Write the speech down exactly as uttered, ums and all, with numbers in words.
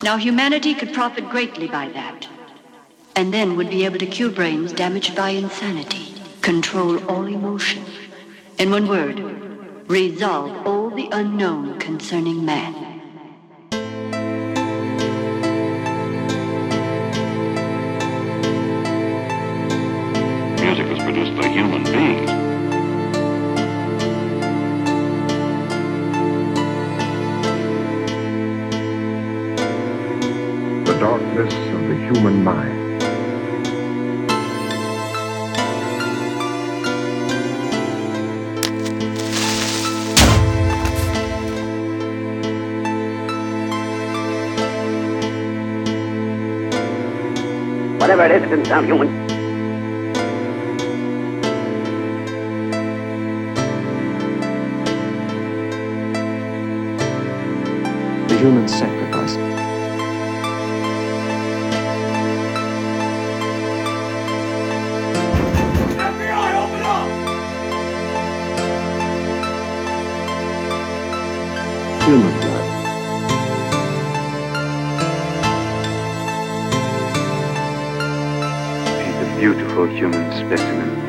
Now humanity could profit greatly by that, and then would be able to cure brains damaged by insanity, control all emotion. In one word, resolve all the unknown concerning man. Music was produced by human beings. The darkness of the human mind. Whatever it is, it didn't sound human. The human sacrifice. F B I, open up! Human blood. She's a beautiful human specimen.